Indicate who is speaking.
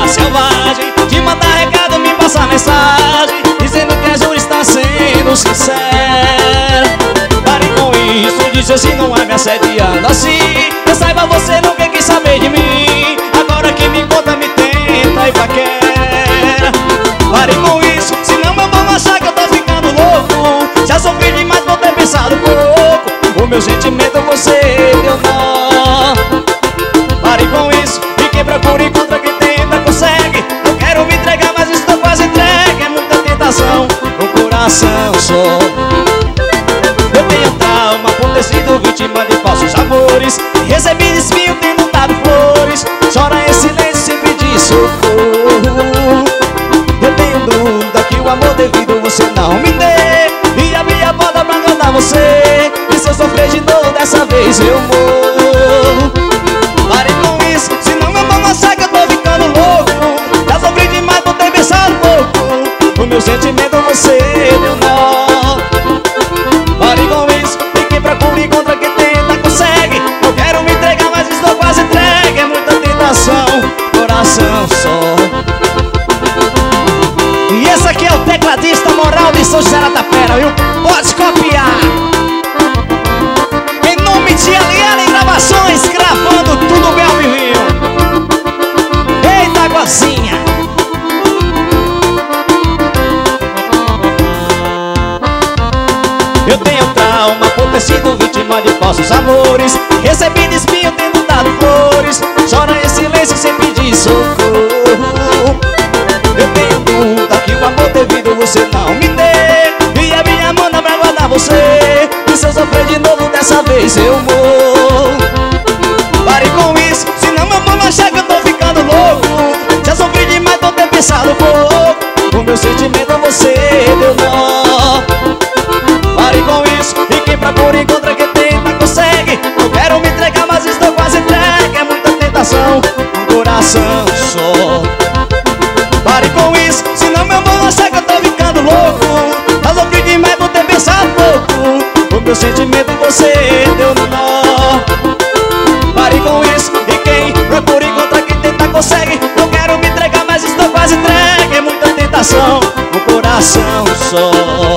Speaker 1: selvagem, de mandar recado, me passar mensagem, dizendo que a Júlia está sendo sincera. Pare com isso, diz assim, não é me assediando assim. Eu saiba, você nunca quis saber de mim. Agora que me conta, me tenta e paquera. Pare com isso, senão eu vou achar que eu tô ficando louco. Já sofri demais por ter pensado pouco. O meu sentimento você deu nó. Pare com isso, e quem procura encontra, quem tenta consegue. Eu quero me entregar, mas estou quase entregue. É muita tentação, um coração só. Eu tenho trauma por ter sido vítima de falsos amores. Recebi desvio tendo dado flores. Chora em silêncio sem pedir socorro. Eu tenho dúvida que o amor devido você não me dê. E abri a porta pra enganar você. E se eu sofrer de novo, dessa vez eu morro. Pare com isso, senão eu vou achar que eu tô ficando louco. Já sofri demais por ter pensado pouco. O meu sentimento você deu nó. Pare com isso, e quem procura encontra, quem tenta consegue. Eu quero me entregar, mas estou quase entregue. É muita tentação, coração só. E esse aqui é o tecladista moral de São José da Tapera, viu? Pode copiar. Em nome de Eliane Gravações, gravando tudo bem ao vivo. Eita, gozinha. Eu tenho trauma por ter sido vítima de falsos amores. Recebi desvio tendo dado flores. Chora em silêncio sem pedir socorro. Eu tenho dúvida que o amor devido você não me dê. E a minha mão dá pra guardar você. E se eu sofrer de novo, dessa vez eu morro. Pare com isso, senão eu vou achar que eu tô ficando louco. Já sofri demais por ter pensado pouco. O meu sentimento você deu nó. Pare com isso, e quem procura encontra, quem tenta consegue. Eu quero me entregar, mas estou quase entregue. É muita tentação, um coração só. Pare com isso, senão eu vou achar que eu tô ficando louco. Já sofri demais por ter pensado pouco. O meu sentimento você deu nó. Pare com isso, e quem procura encontra, quem tenta consegue. Eu quero me entregar, mas estou quase entregue. É muita tentação, um coração só.